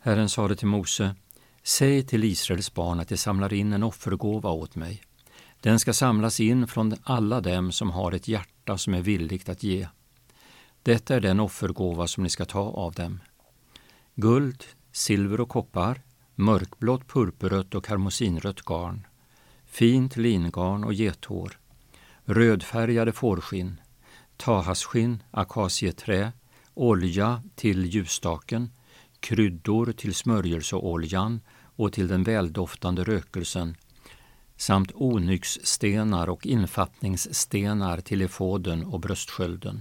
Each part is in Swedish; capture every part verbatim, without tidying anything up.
Herren sade till Mose: säg till Israels barn att de samlar in en offergåva åt mig. Den ska samlas in från alla dem som har ett hjärta som är villigt att ge. Detta är den offergåva som ni ska ta av dem: guld, silver och koppar, mörkblått, purpurrött och karmosinrött garn, fint lingarn och gethår, rödfärgade fårskinn, tahasskinn, akacieträ, olja till ljusstaken, kryddor till smörjelseoljan och till den väldoftande rökelsen, samt onyxstenar och infattningsstenar till efoden och bröstskölden.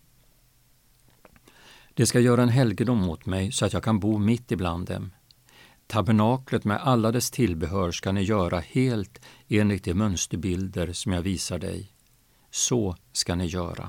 Det ska göra en helgedom åt mig så att jag kan bo mitt ibland dem. Tabernaklet med alla dess tillbehör ska ni göra helt enligt de mönsterbilder som jag visar dig. Så ska ni göra.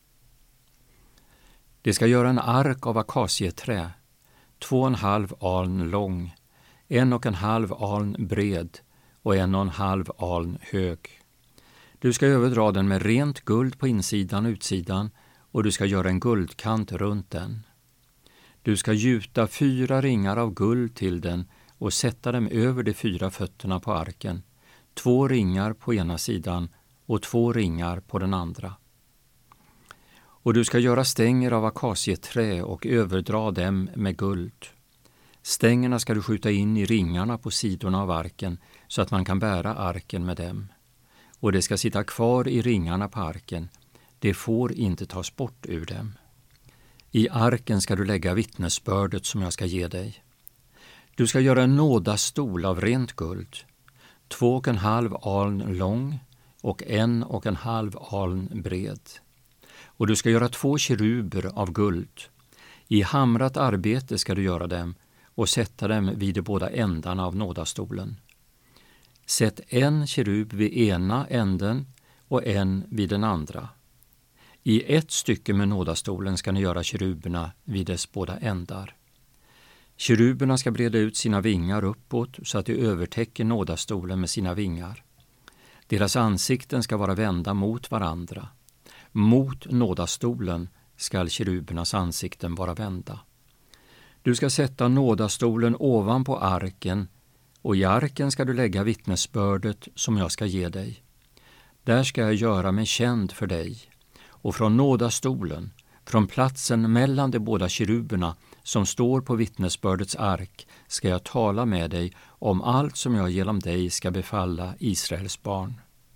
Det ska göra en ark av akacieträ, två och en halv aln lång, en och en halv aln bred och en och en halv aln hög. Du ska överdra den med rent guld på insidan och utsidan, och du ska göra en guldkant runt den. Du ska gjuta fyra ringar av guld till den och sätta dem över de fyra fötterna på arken, två ringar på ena sidan och två ringar på den andra. Och du ska göra stänger av akacieträ och överdra dem med guld. Stängerna ska du skjuta in i ringarna på sidorna av arken så att man kan bära arken med dem. Och det ska sitta kvar i ringarna på arken. Det får inte tas bort ur dem. I arken ska du lägga vittnesbördet som jag ska ge dig. Du ska göra en nådastol av rent guld, två och en halv aln lång och en och en halv aln bred. Och du ska göra två keruber av guld. I hamrat arbete ska du göra dem och sätta dem vid de båda ändarna av nådastolen. Sätt en kerub vid ena änden och en vid den andra. I ett stycke med nådastolen ska ni göra keruberna vid dess båda ändar. Keruberna ska breda ut sina vingar uppåt så att de övertäcker nådastolen med sina vingar. Deras ansikten ska vara vända mot varandra. Mot nådastolen skall kerubernas ansikten vara vända. Du ska sätta nådastolen ovanpå arken, och i arken ska du lägga vittnesbördet som jag ska ge dig. Där ska jag göra mig känd för dig, och från nådastolen, från platsen mellan de båda keruberna som står på vittnesbördets ark, ska jag tala med dig om allt som jag genom dig ska befalla Israels barn.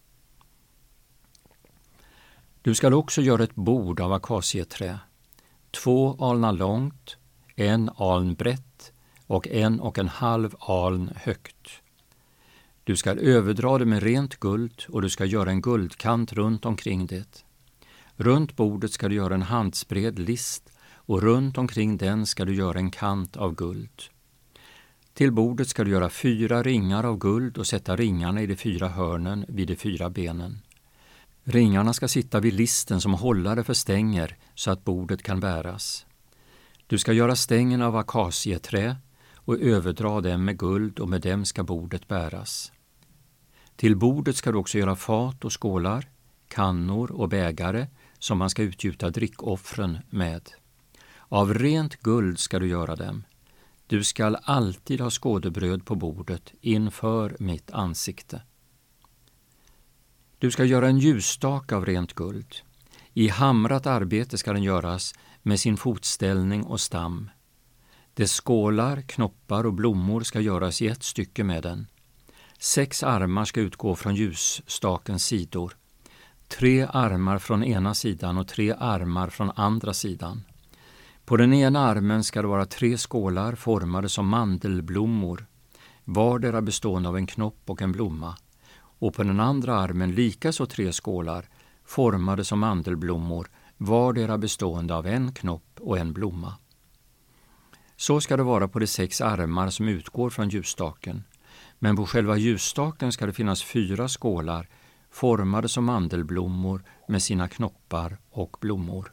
Du skall också göra ett bord av akacieträ, två alnar långt, en aln brett och en och en halv aln högt. Du skall överdra det med rent guld, och du ska göra en guldkant runt omkring det. Runt bordet ska du göra en handsbred list, och runt omkring den ska du göra en kant av guld. Till bordet ska du göra fyra ringar av guld och sätta ringarna i de fyra hörnen vid de fyra benen. Ringarna ska sitta vid listen som hållare för stänger så att bordet kan bäras. Du ska göra stängen av akacieträ och överdra dem med guld, och med dem ska bordet bäras. Till bordet ska du också göra fat och skålar, kannor och bägare som man ska utgjuta drickoffren med. Av rent guld ska du göra dem. Du skall alltid ha skådebröd på bordet inför mitt ansikte. Du ska göra en ljusstak av rent guld. I hamrat arbete ska den göras med sin fotställning och stam. Dess skålar, knoppar och blommor ska göras i ett stycke med den. Sex armar ska utgå från ljusstakens sidor. Tre armar från ena sidan och tre armar från andra sidan. På den ena armen ska det vara tre skålar formade som mandelblommor, vardera bestående av en knopp och en blomma. Och på den andra armen likaså tre skålar formade som mandelblommor, vardera bestående av en knopp och en blomma. Så ska det vara på de sex armar som utgår från ljusstaken. Men på själva ljusstaken ska det finnas fyra skålar formade som mandelblommor med sina knoppar och blommor.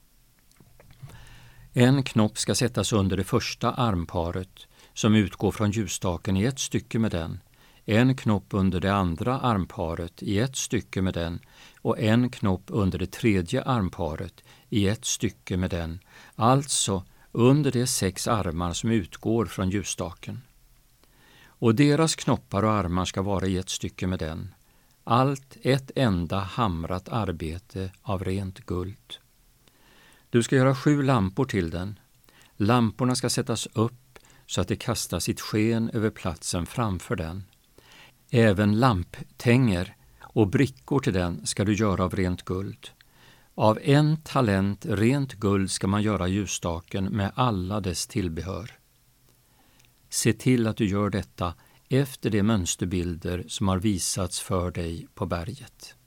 En knopp ska sättas under det första armparet som utgår från ljusstaken i ett stycke med den, en knopp under det andra armparet i ett stycke med den och en knopp under det tredje armparet i ett stycke med den, alltså under de sex armar som utgår från ljusstaken. Och deras knoppar och armar ska vara i ett stycke med den, allt ett enda hamrat arbete av rent guld. Du ska göra sju lampor till den. Lamporna ska sättas upp så att de kastar sitt sken över platsen framför den. Även lamptänger och brickor till den ska du göra av rent guld. Av en talent rent guld ska man göra ljusstaken med alla dess tillbehör. Se till att du gör detta efter de mönsterbilder som har visats för dig på berget.